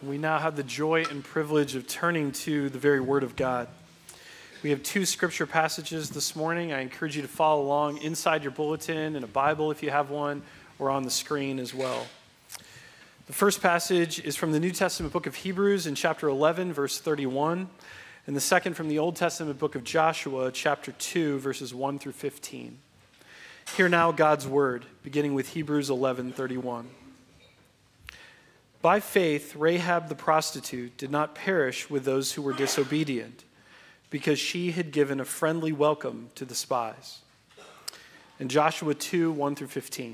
We now have the joy and privilege of turning to the very Word of God. We have two scripture passages this morning. I encourage you to follow along inside your bulletin, in a Bible if you have one, or on the screen as well. The first passage is from the New Testament book of Hebrews in chapter 11, verse 31, and the second from the Old Testament book of Joshua, chapter 2, verses 1 through 15. Hear now God's word, beginning with Hebrews 11:31. By faith, Rahab the prostitute did not perish with those who were disobedient, because she had given a friendly welcome to the spies. And Joshua 2, 1 through 15.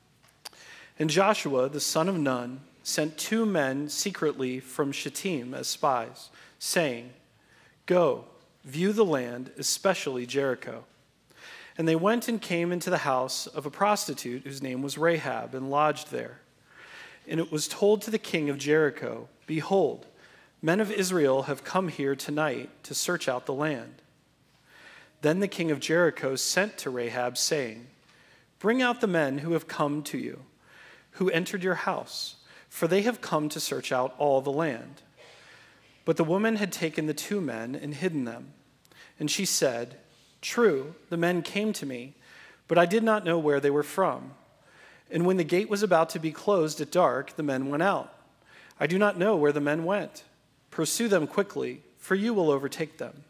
And Joshua, the son of Nun, sent 2 men secretly from Shittim as spies, saying, "Go, view the land, especially Jericho." And they went and came into the house of a prostitute whose name was Rahab, and lodged there. And it was told to the king of Jericho, "Behold, men of Israel have come here tonight to search out the land." Then the king of Jericho sent to Rahab, saying, "Bring out the men who have come to you, who entered your house, for they have come to search out all the land." But the woman had taken the 2 men and hidden them. And she said, "True, the men came to me, but I did not know where they were from. And when the gate was about to be closed at dark, the men went out. I do not know where the men went. Pursue them quickly, for you will overtake them."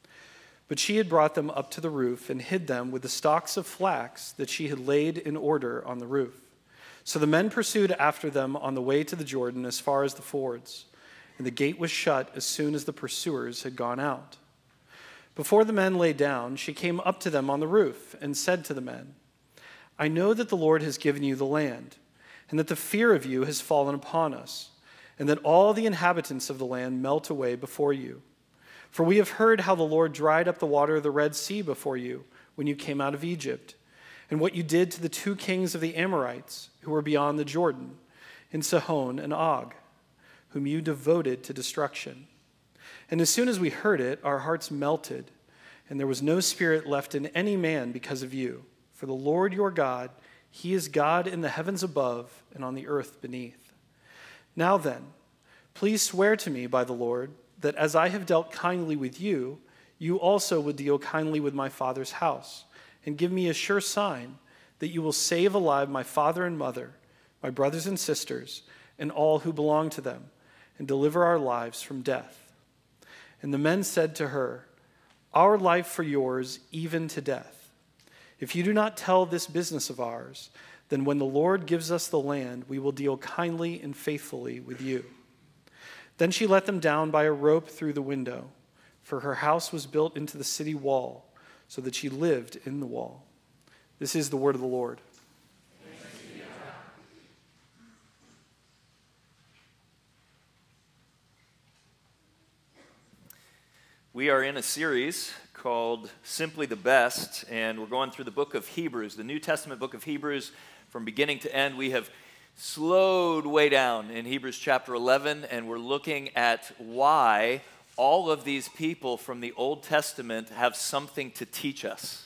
But she had brought them up to the roof and hid them with the stalks of flax that she had laid in order on the roof. So the men pursued after them on the way to the Jordan as far as the fords, and the gate was shut as soon as the pursuers had gone out. Before the men lay down, she came up to them on the roof and said to the men, "I know that the Lord has given you the land, and that the fear of you has fallen upon us, and that all the inhabitants of the land melt away before you. For we have heard how the Lord dried up the water of the Red Sea before you when you came out of Egypt, and what you did to the 2 kings of the Amorites who were beyond the Jordan, in Sihon and Og, whom you devoted to destruction. And as soon as we heard it, our hearts melted, and there was no spirit left in any man because of you. For the Lord your God, he is God in the heavens above and on the earth beneath. Now then, please swear to me by the Lord that as I have dealt kindly with you, you also would deal kindly with my father's house, and give me a sure sign that you will save alive my father and mother, my brothers and sisters, and all who belong to them, and deliver our lives from death." And the men said to her, "Our life for yours, even to death. If you do not tell this business of ours, then when the Lord gives us the land, we will deal kindly and faithfully with you." Then she let them down by a rope through the window, for her house was built into the city wall, so that she lived in the wall. This is the word of the Lord. We are in a series called Simply the Best, and we're going through the book of Hebrews, the New Testament book of Hebrews, from beginning to end. We have slowed way down in Hebrews chapter 11, and we're looking at why all of these people from the Old Testament have something to teach us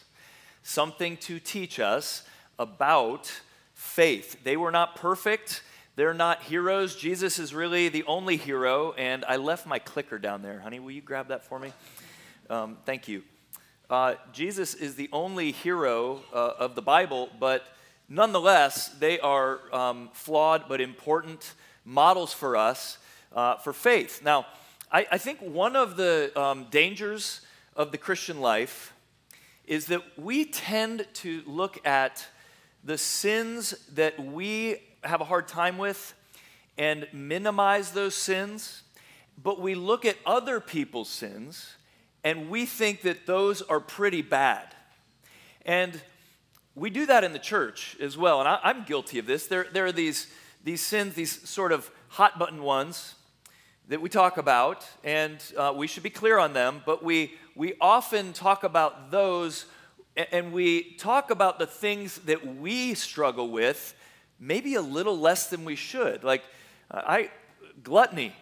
about faith. They were not perfect. They're not heroes. Jesus is really the only hero, and I left my clicker down there. Honey, will you grab that for me? Thank you. Jesus is the only hero of the Bible, but nonetheless, they are flawed but important models for us for faith. Now, I think one of the dangers of the Christian life is that we tend to look at the sins that we have a hard time with and minimize those sins, but we look at other people's sins and we think that those are pretty bad. And we do that in the church as well, and I'm guilty of this. There are these sins, these sort of hot-button ones that we talk about, and we should be clear on them, but we often talk about those, and we talk about the things that we struggle with maybe a little less than we should. Like, gluttony.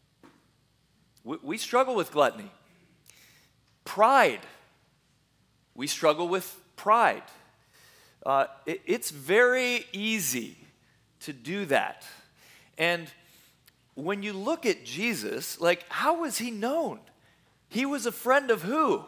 We struggle with gluttony. Pride. We struggle with pride. It's very easy to do that. And when you look at Jesus, like, how was he known? He was a friend of who?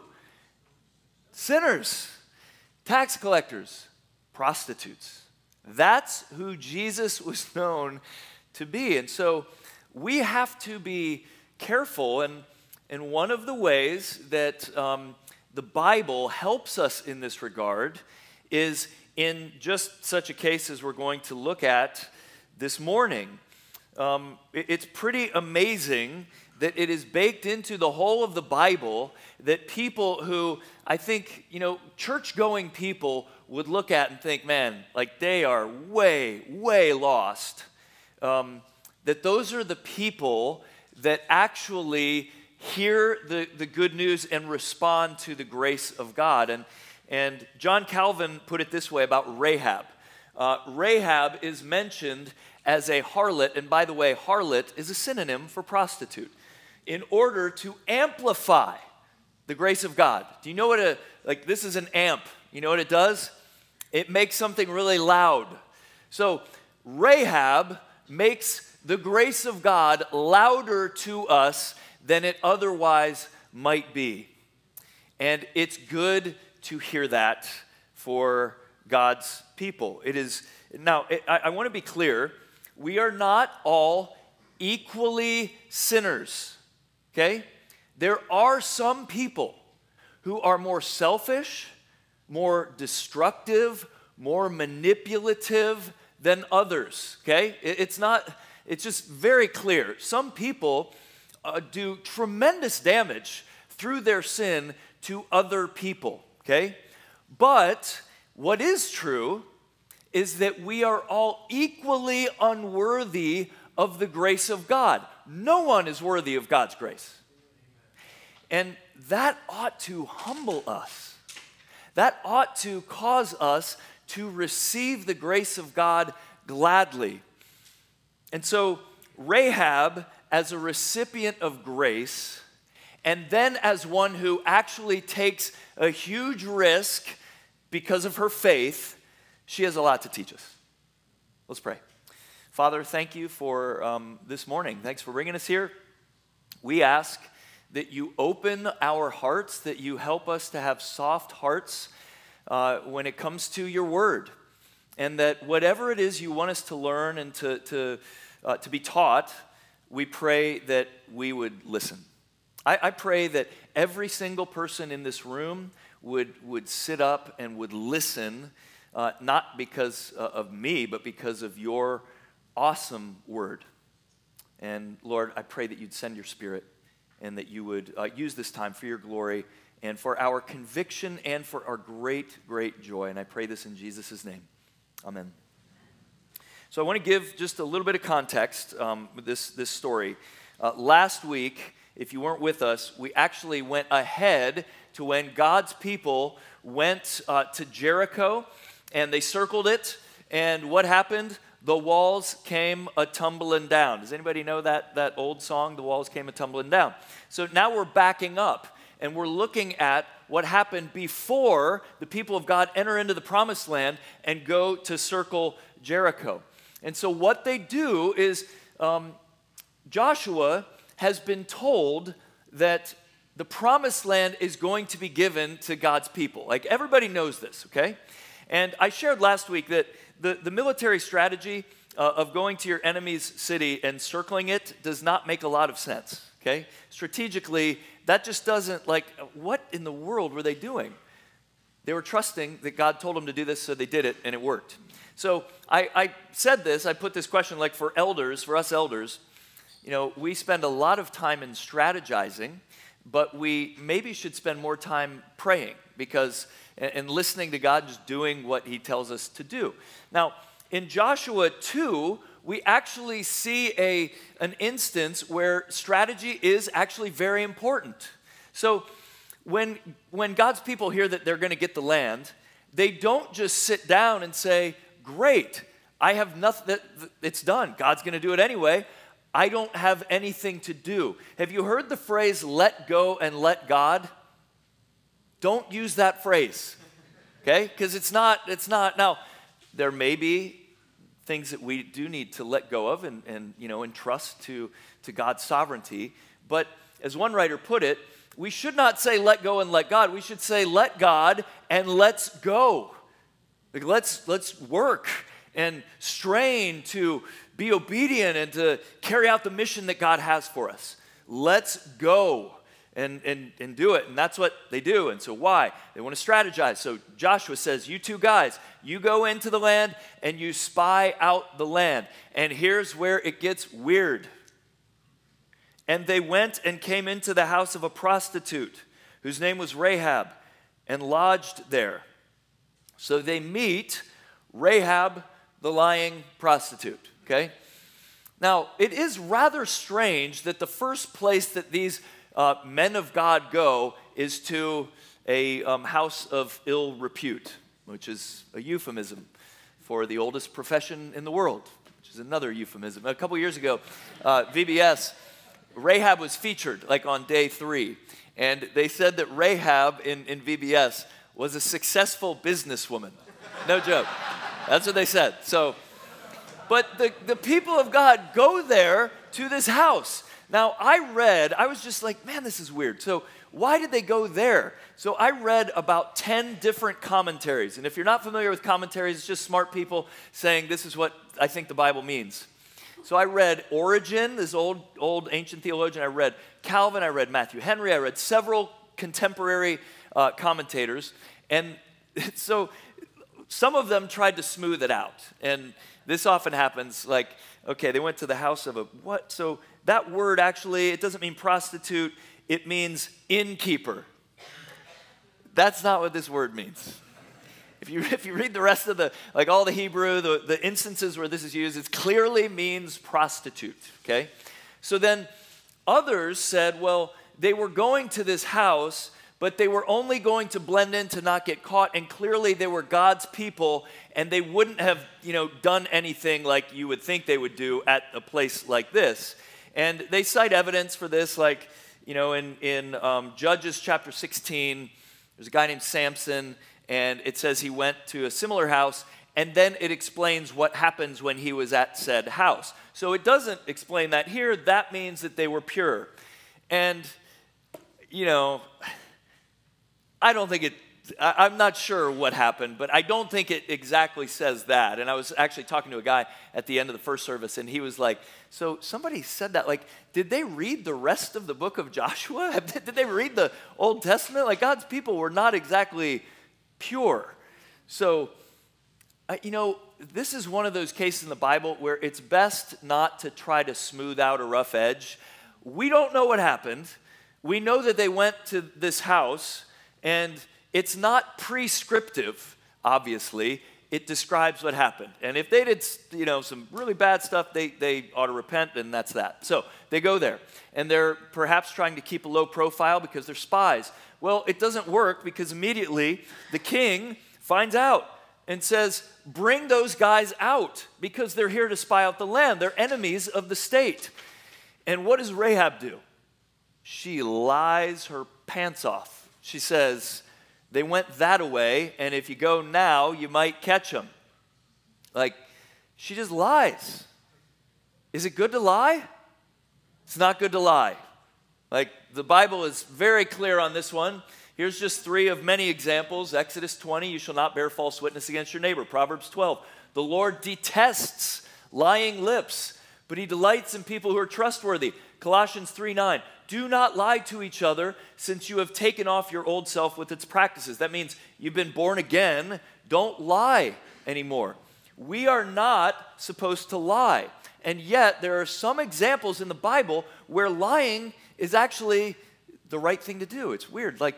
Sinners, tax collectors, prostitutes. That's who Jesus was known to be. And so we have to be careful. And one of the ways that the Bible helps us in this regard is in just such a case as we're going to look at this morning. It's pretty amazing that it is baked into the whole of the Bible that people who, I think, church-going people would look at and think, man, like they are way, way lost. That those are the people that actually hear the good news and respond to the grace of God. And John Calvin put it this way about Rahab. Rahab is mentioned as a harlot, and by the way, harlot is a synonym for prostitute, in order to amplify the grace of God. Do you know what this is an amp. You know what it does? It makes something really loud. So Rahab makes the grace of God louder to us than it otherwise might be. And it's good to hear that for God's people. It is. Now, I want to be clear. We are not all equally sinners, okay? There are some people who are more selfish, more destructive, more manipulative than others, okay? It's just very clear. Some people do tremendous damage through their sin to other people, okay? But what is true is that we are all equally unworthy of the grace of God. No one is worthy of God's grace. And that ought to humble us. That ought to cause us to receive the grace of God gladly. And so Rahab, as a recipient of grace, and then as one who actually takes a huge risk because of her faith, she has a lot to teach us. Let's pray. Father, thank you for this morning. Thanks for bringing us here. We ask that you open our hearts, that you help us to have soft hearts when it comes to your word, and that whatever it is you want us to learn and to be taught, we pray that we would listen. I pray that every single person in this room would sit up and would listen, not because of me, but because of your awesome word. And Lord, I pray that you'd send your Spirit and that you would use this time for your glory and for our conviction and for our great, great joy. And I pray this in Jesus' name. Amen. So I want to give just a little bit of context with this story. Last week, if you weren't with us, we actually went ahead to when God's people went to Jericho, and they circled it, and what happened? The walls came a-tumbling down. Does anybody know that old song, The Walls Came a-tumbling down? So now we're backing up, and we're looking at what happened before the people of God enter into the promised land and go to circle Jericho. And so what they do is Joshua has been told that the promised land is going to be given to God's people. Like, everybody knows this, okay? And I shared last week that the military strategy of going to your enemy's city and circling it does not make a lot of sense, okay? Strategically, that just doesn't, what in the world were they doing? They were trusting that God told them to do this, so they did it, and it worked. So I said this, I put this question, for elders, for us elders, we spend a lot of time in strategizing, but we maybe should spend more time praying and listening to God, just doing what he tells us to do. Now, in Joshua 2, we actually see an instance where strategy is actually very important. So when God's people hear that they're going to get the land, they don't just sit down and say, great, I have nothing, it's done. God's going to do it anyway. I don't have anything to do. Have you heard the phrase, let go and let God? Don't use that phrase, okay? Because it's not. Now, there may be things that we do need to let go of and entrust to God's sovereignty. But as one writer put it, we should not say let go and let God. We should say let God and let's go. Like let's work and strain to be obedient and to carry out the mission that God has for us. Let's go and do it. And that's what they do. And so why? They want to strategize. So Joshua says, you two guys, you go into the land and you spy out the land. And here's where it gets weird. And they went and came into the house of a prostitute whose name was Rahab and lodged there. So they meet Rahab, the lying prostitute, okay? Now, it is rather strange that the first place that these men of God go is to a house of ill repute, which is a euphemism for the oldest profession in the world, which is another euphemism. A couple years ago, VBS, Rahab was featured like on day 3, and they said that Rahab in VBS was a successful businesswoman. No joke. That's what they said. So, but the people of God go there to this house. Now, I was just like, man, this is weird. So why did they go there? So I read about 10 different commentaries. And if you're not familiar with commentaries, it's just smart people saying this is what I think the Bible means. So I read Origen, this old ancient theologian. I read Calvin. I read Matthew Henry. I read several contemporary commentators. And so some of them tried to smooth it out. And this often happens, like, okay, they went to the house of a what? So that word actually, it doesn't mean prostitute. It means innkeeper. That's not what this word means. If you read the rest of all the Hebrew, the instances where this is used, it clearly means prostitute, okay? So then others said, well, they were going to this house, but they were only going to blend in to not get caught, and clearly they were God's people, and they wouldn't have, done anything like you would think they would do at a place like this. And they cite evidence for this, like, in Judges chapter 16, there's a guy named Samson, and it says he went to a similar house, and then it explains what happens when he was at said house. So it doesn't explain that here. That means that they were pure. And, I don't think I'm not sure what happened, but I don't think it exactly says that. And I was actually talking to a guy at the end of the first service, and he was like, so somebody said that, like, did they read the rest of the book of Joshua? Did they read the Old Testament? Like, God's people were not exactly pure. So, this is one of those cases in the Bible where it's best not to try to smooth out a rough edge. We don't know what happened. We know that they went to this house, and it's not prescriptive, obviously. It describes what happened. And if they did, some really bad stuff, they ought to repent, and that's that. So they go there, and they're perhaps trying to keep a low profile because they're spies. Well, it doesn't work because immediately the king finds out and says, bring those guys out because they're here to spy out the land. They're enemies of the state. And what does Rahab do? She lies her pants off. She says, they went that way, and if you go now, you might catch them. Like, she just lies. Is it good to lie? It's not good to lie. Like, the Bible is very clear on this one. Here's just 3 of many examples. Exodus 20, you shall not bear false witness against your neighbor. Proverbs 12, the Lord detests lying lips, but he delights in people who are trustworthy. Colossians 3:9, do not lie to each other since you have taken off your old self with its practices. That means you've been born again. Don't lie anymore. We are not supposed to lie. And yet there are some examples in the Bible where lying is actually the right thing to do. It's weird. Like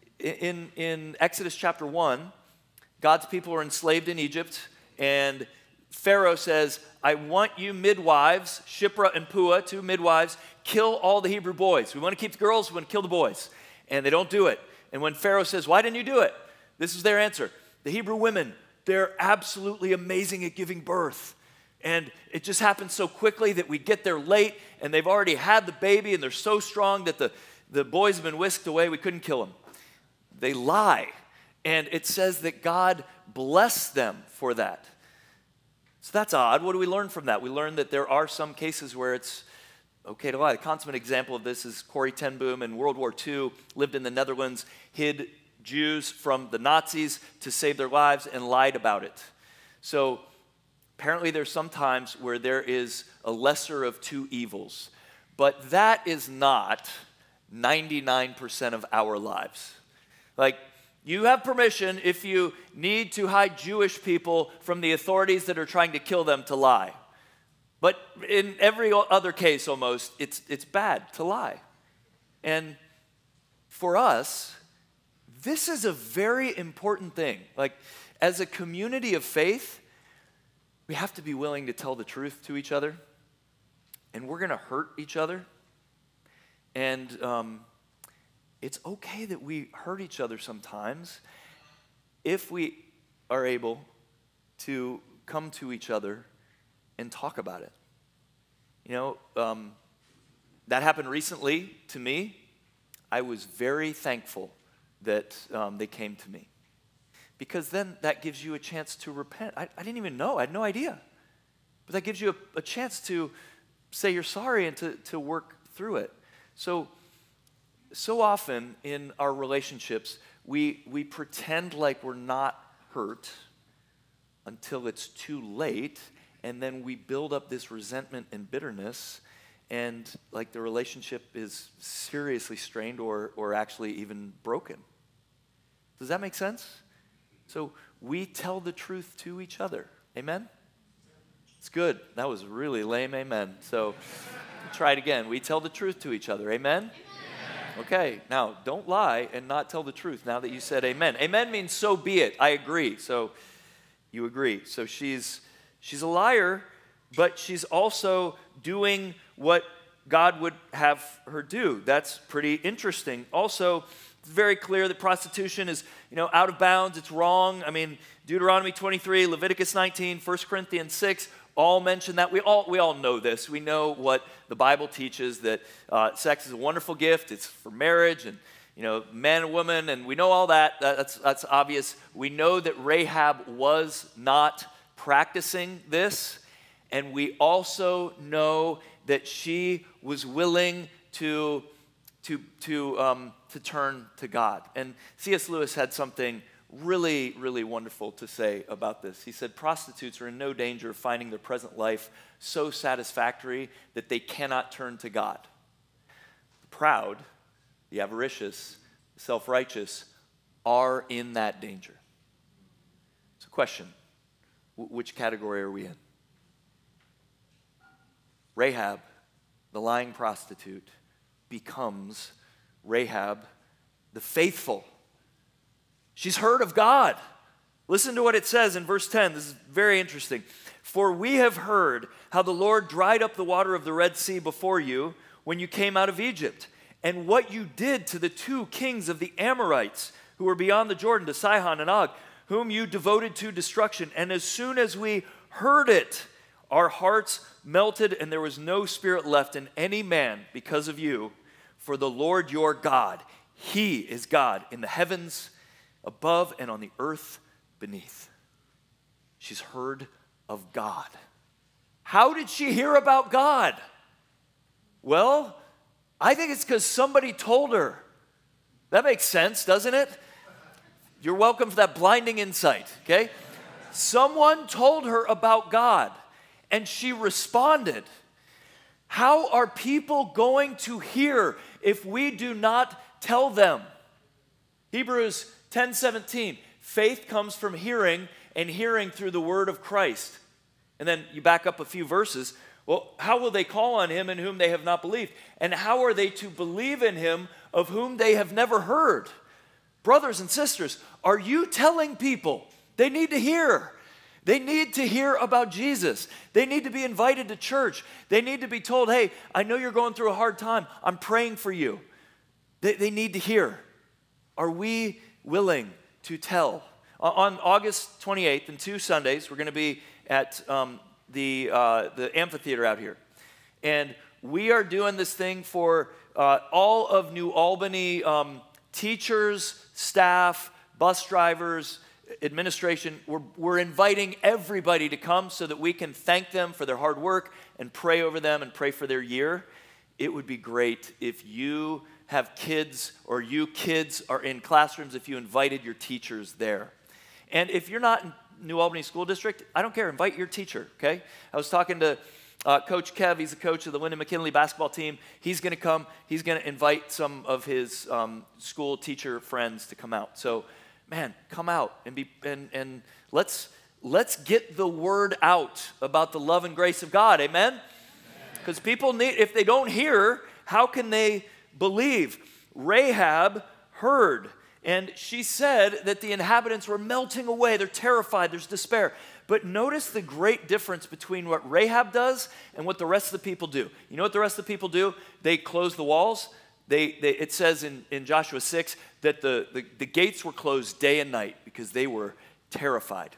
in Exodus chapter 1, God's people are enslaved in Egypt, and Pharaoh says, I want you midwives, Shiphrah and Puah, 2 midwives, kill all the Hebrew boys. We want to keep the girls, we want to kill the boys. And they don't do it. And when Pharaoh says, why didn't you do it? This is their answer. The Hebrew women, they're absolutely amazing at giving birth. And it just happens so quickly that we get there late, and they've already had the baby, and they're so strong that the boys have been whisked away, we couldn't kill them. They lie. And it says that God blessed them for that. So that's odd. What do we learn from that? We learn that there are some cases where it's okay to lie. The consummate example of this is Corrie ten Boom in World War II, lived in the Netherlands, hid Jews from the Nazis to save their lives and lied about it. So apparently there's some times where there is a lesser of two evils, but that is not 99% of our lives. Like, you have permission if you need to hide Jewish people from the authorities that are trying to kill them to lie. But in every other case almost, it's bad to lie. And for us, this is a very important thing. Like, as a community of faith, we have to be willing to tell the truth to each other. And we're going to hurt each other. And it's okay that we hurt each other sometimes if we are able to come to each other and talk about it. You know, that happened recently to me. I was very thankful that they came to me, because then that gives you a chance to repent. I didn't even know. I had no idea. But that gives you a chance to say you're sorry and to work through it. So often in our relationships, we pretend like we're not hurt until it's too late, and then we build up this resentment and bitterness, and like the relationship is seriously strained or actually even broken. Does that make sense? So we tell the truth to each other. Amen? It's good. That was really lame amen. So try it again. We tell the truth to each other. Amen? Okay, now don't lie and not tell the truth now that you said amen. Amen means so be it. I agree. So you agree. So she's a liar, but she's also doing what God would have her do. That's pretty interesting. Also, it's very clear that prostitution is, out of bounds. It's wrong. I mean, Deuteronomy 23, Leviticus 19, 1 Corinthians 6, all mention that. We all know this. We know what the Bible teaches, that sex is a wonderful gift. It's for marriage and, man and woman, and we know all that. That's obvious. We know that Rahab was not practicing this, and we also know that she was willing to turn to God. And C.S. Lewis had something really, really wonderful to say about this. He said, prostitutes are in no danger of finding their present life so satisfactory that they cannot turn to God. The proud, the avaricious, the self-righteous are in that danger. So question, which category are we in? Rahab, the lying prostitute, becomes Rahab, the faithful. She's heard of God. Listen to what it says in verse 10. This is very interesting. For we have heard how the Lord dried up the water of the Red Sea before you when you came out of Egypt, and what you did to the two kings of the Amorites who were beyond the Jordan, to Sihon and Og, whom you devoted to destruction. And as soon as we heard it, our hearts melted, and there was no spirit left in any man because of you. For the Lord your God, He is God in the heavens above and on the earth beneath. She's heard of God. How did she hear about God? Well, I think it's because somebody told her. That makes sense, doesn't it? You're welcome for that blinding insight, okay? Someone told her about God, and she responded. How are people going to hear if we do not tell them? Hebrews 10:17, faith comes from hearing, and hearing through the word of Christ. And then you back up a few verses. Well, how will they call on him in whom they have not believed? And how are they to believe in him of whom they have never heard? Brothers and sisters, are you telling people they need to hear? They need to hear about Jesus. They need to be invited to church. They need to be told, hey, I know you're going through a hard time. I'm praying for you. They need to hear. Are we willing to tell? On August 28th, in 2 Sundays, we're going to be at the amphitheater out here. And we are doing this thing for all of New Albany teachers, staff, bus drivers, administration, we're inviting everybody to come so that we can thank them for their hard work and pray over them and pray for their year. It would be great if you have kids or you kids are in classrooms, if you invited your teachers there. And if you're not in New Albany School District, I don't care, invite your teacher, okay? I was talking to Coach Kev, he's the coach of the Lyndon McKinley basketball team. He's going to come, he's going to invite some of his school teacher friends to come out. So, man, come out and let's get the word out about the love and grace of God, amen? Because people need, if they don't hear, how can they believe? Rahab heard, and she said that the inhabitants were melting away. They're terrified, there's despair. But notice the great difference between what Rahab does and what the rest of the people do. You know what the rest of the people do? They close the walls. It says in Joshua 6 that the gates were closed day and night because they were terrified.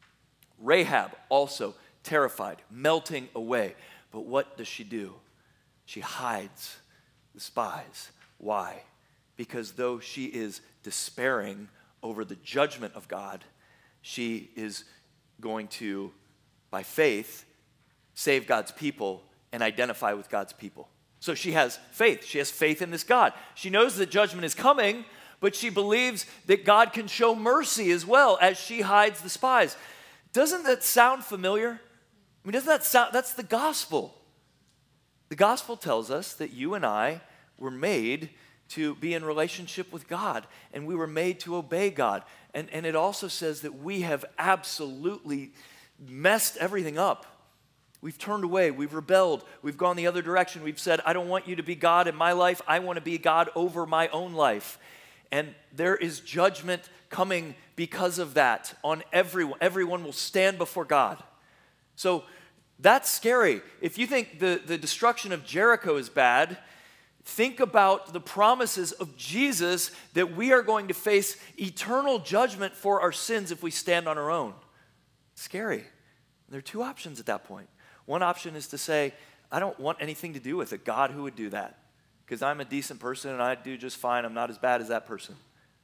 Rahab also terrified, melting away. But what does she do? She hides the spies. Why? Because though she is despairing over the judgment of God, she is going to, by faith, save God's people and identify with God's people. So she has faith. She has faith in this God. She knows that judgment is coming, but she believes that God can show mercy as well as she hides the spies. Doesn't that sound familiar? I mean, doesn't that sound, that's the gospel. The gospel tells us that you and I were made to be in relationship with God, and we were made to obey God. And it also says that we have absolutely messed everything up. We've turned away, we've rebelled, we've gone the other direction. We've said, I don't want you to be God in my life, I want to be God over my own life. And there is judgment coming because of that on everyone. Everyone will stand before God. So that's scary. If you think the destruction of Jericho is bad, think about the promises of Jesus that we are going to face eternal judgment for our sins if we stand on our own. Scary. There are two options at that point. One option is to say, I don't want anything to do with it. God, who would do that? Because I'm a decent person and I do just fine. I'm not as bad as that person.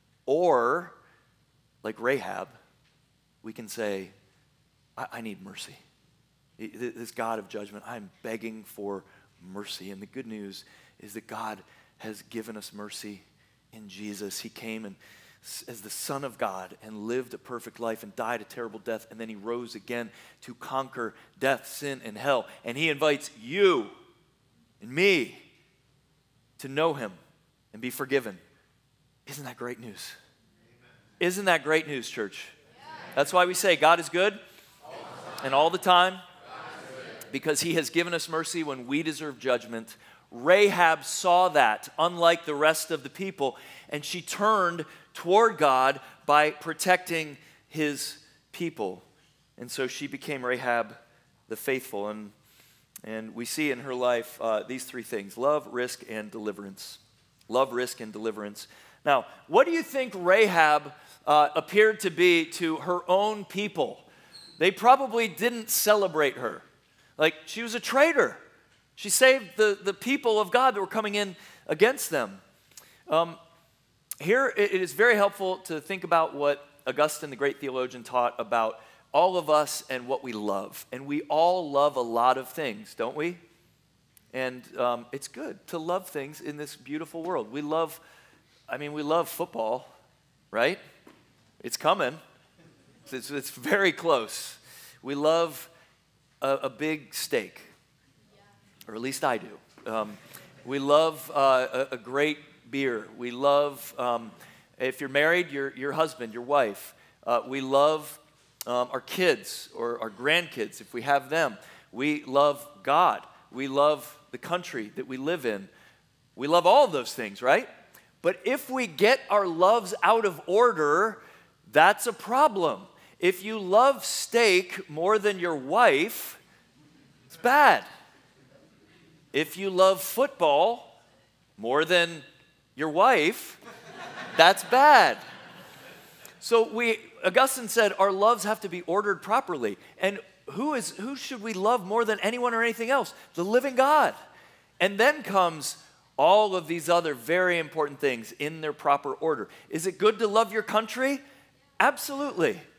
Or, like Rahab, we can say, I need mercy. This God of judgment, I'm begging for mercy. And the good news is that God has given us mercy in Jesus. He came and as the Son of God and lived a perfect life and died a terrible death, and then he rose again to conquer death, sin, and hell. And he invites you and me to know him and be forgiven. Isn't that great news? Isn't that great news, church? That's why we say God is good and all the time, because he has given us mercy when we deserve judgment. Rahab saw that, unlike the rest of the people, and she turned toward God by protecting his people. And so she became Rahab the faithful. And we see in her life these three things: love, risk, and deliverance. Love, risk, and deliverance. Now, what do you think Rahab appeared to be to her own people? They probably didn't celebrate her. Like, she was a traitor. She saved the people of God that were coming in against them. Here, it is very helpful to think about what Augustine, the great theologian, taught about all of us and what we love. And we all love a lot of things, don't we? And it's good to love things in this beautiful world. We love football, right? It's coming. It's very close. We love a big steak, or at least I do. We love a great beer. We love, if you're married, your husband, your wife. We love our kids or our grandkids, if we have them. We love God. We love the country that we live in. We love all of those things, right? But if we get our loves out of order, that's a problem. If you love steak more than your wife, it's bad. If you love football more than your wife, that's bad. So Augustine said our loves have to be ordered properly. And who should we love more than anyone or anything else? The living God. And then comes all of these other very important things in their proper order. Is it good to love your country? Absolutely.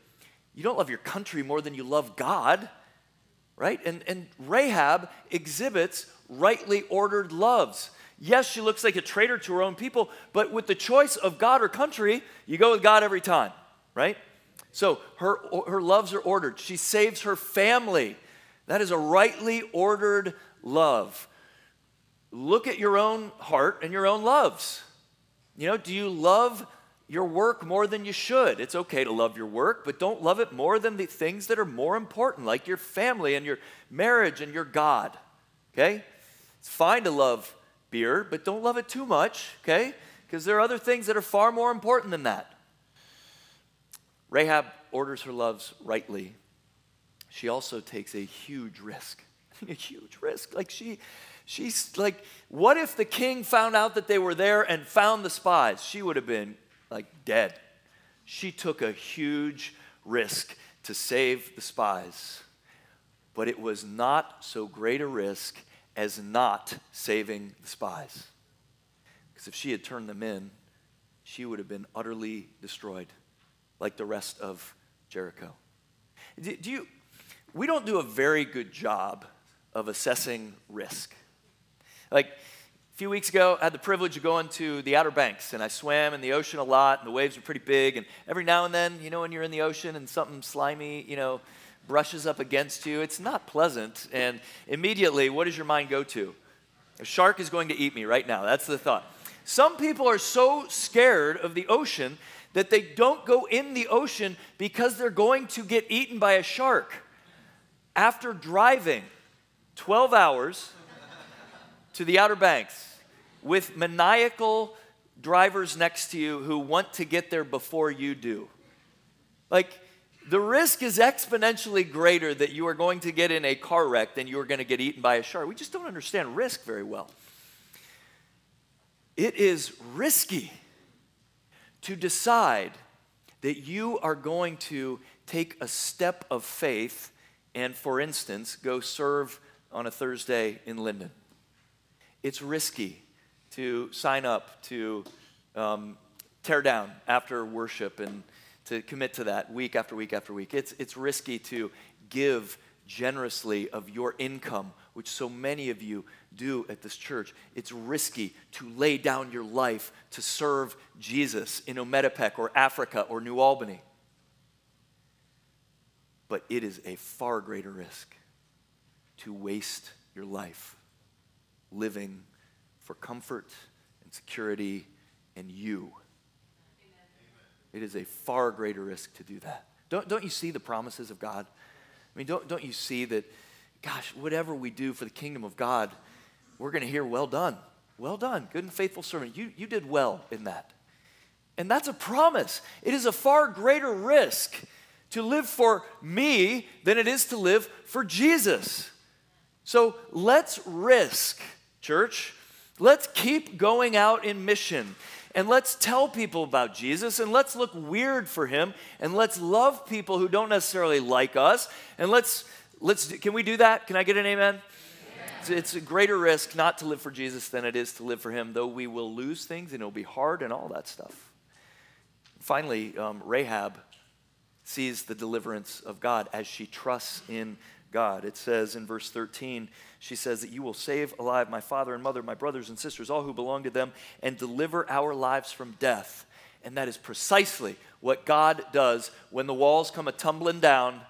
you don't love your country more than you love God, right? And Rahab exhibits rightly ordered loves. Yes, she looks like a traitor to her own people, but with the choice of God or country, you go with God every time, right? So her loves are ordered. She saves her family. That is a rightly ordered love. Look at your own heart and your own loves. Do you love your work more than you should? It's okay to love your work, but don't love it more than the things that are more important, like your family and your marriage and your God, okay? It's fine to love beer, but don't love it too much, okay? Because there are other things that are far more important than that. Rahab orders her loves rightly. She also takes a huge risk, a huge risk. Like she's like, what if the king found out that they were there and found the spies? She would have been like dead. She took a huge risk to save the spies, but it was not so great a risk as not saving the spies. Because if she had turned them in, she would have been utterly destroyed, like the rest of Jericho. We don't do a very good job of assessing risk. Like a few weeks ago, I had the privilege of going to the Outer Banks, and I swam in the ocean a lot, and the waves were pretty big, and every now and then, when you're in the ocean and something slimy, brushes up against you, it's not pleasant, and immediately, what does your mind go to? A shark is going to eat me right now. That's the thought. Some people are so scared of the ocean that they don't go in the ocean because they're going to get eaten by a shark. After driving 12 hours to the Outer Banks with maniacal drivers next to you who want to get there before you do. Like, the risk is exponentially greater that you are going to get in a car wreck than you are going to get eaten by a shark. We just don't understand risk very well. It is risky to decide that you are going to take a step of faith and, for instance, go serve on a Thursday in Linden. It's risky to sign up to tear down after worship and to commit to that week after week after week. It's risky to give generously of your income, which so many of you do at this church. It's risky to lay down your life to serve Jesus in Ometepec or Africa or New Albany. But it is a far greater risk to waste your life living for comfort and security and you. It is a far greater risk to do that. Don't you see the promises of God? I mean, don't you see that, gosh, whatever we do for the kingdom of God, we're going to hear, well done, good and faithful servant. You did well in that. And that's a promise. It is a far greater risk to live for me than it is to live for Jesus. So let's risk, church. Let's keep going out in mission. And let's tell people about Jesus, and let's look weird for him, and let's love people who don't necessarily like us, and can we do that? Can I get an amen? It's a greater risk not to live for Jesus than it is to live for him, though we will lose things, and it'll be hard and all that stuff. Finally, Rahab sees the deliverance of God as she trusts in God. It says in verse 13, she says that you will save alive my father and mother, my brothers and sisters, all who belong to them, and deliver our lives from death. And that is precisely what God does when the walls come a-tumbling down.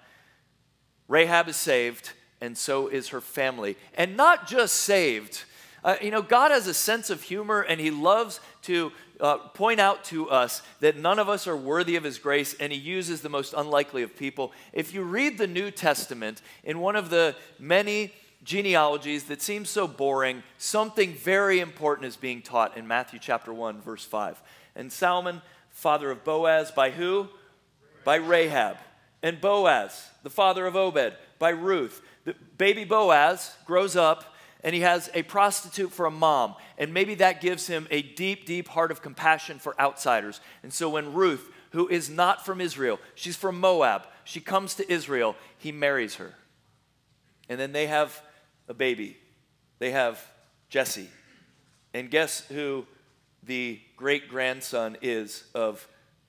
Rahab is saved, and so is her family. And not just saved. God has a sense of humor, and he loves to point out to us that none of us are worthy of his grace, and he uses the most unlikely of people. If you read the New Testament, in one of the many genealogies that seems so boring, something very important is being taught in Matthew chapter 1, verse 5. And Salmon, father of Boaz, by who? By Rahab. And Boaz, the father of Obed, by Ruth. The baby Boaz grows up, and he has a prostitute for a mom. And maybe that gives him a deep, deep heart of compassion for outsiders. And so when Ruth, who is not from Israel, she's from Moab, she comes to Israel, he marries her. And then they have a baby. They have Jesse. And guess who the great-grandson is of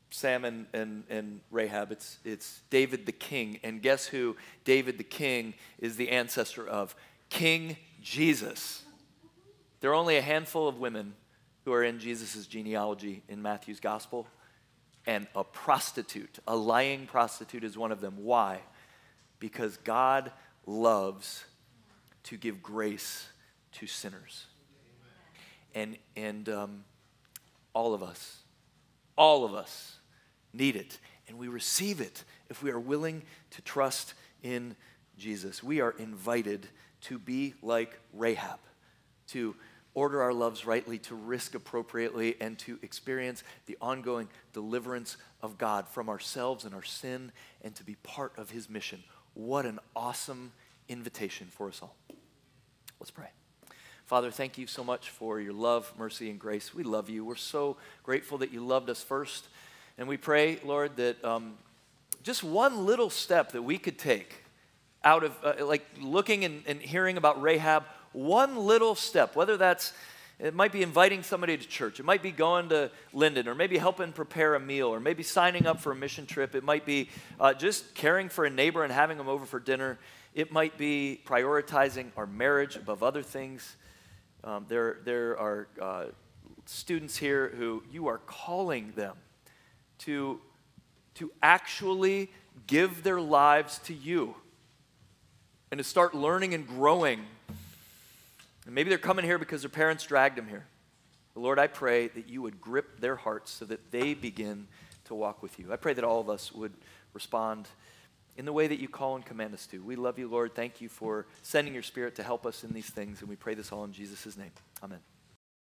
Sam and Rahab. It's David the king. And guess who David the king is the ancestor of? King Jesus. There are only a handful of women who are in Jesus' genealogy in Matthew's gospel. And a prostitute, a lying prostitute is one of them. Why? Because God loves to give grace to sinners. And all of us need it. And we receive it if we are willing to trust in Jesus. We are invited to be like Rahab, to order our loves rightly, to risk appropriately, and to experience the ongoing deliverance of God from ourselves and our sin, and to be part of his mission. What an awesome invitation for us all. Let's pray. Father, thank you so much for your love, mercy, and grace. We love you. We're so grateful that you loved us first. And we pray, Lord, that just one little step that we could take out of like looking and hearing about Rahab, one little step, whether it might be inviting somebody to church, it might be going to Linden, or maybe helping prepare a meal, or maybe signing up for a mission trip, it might be just caring for a neighbor and having them over for dinner, it might be prioritizing our marriage above other things. There are students here who you are calling them to actually give their lives to you and to start learning and growing. And maybe they're coming here because their parents dragged them here. But Lord, I pray that you would grip their hearts so that they begin to walk with you. I pray that all of us would respond in the way that you call and command us to. We love you, Lord. Thank you for sending your Spirit to help us in these things, and we pray this all in Jesus' name. Amen.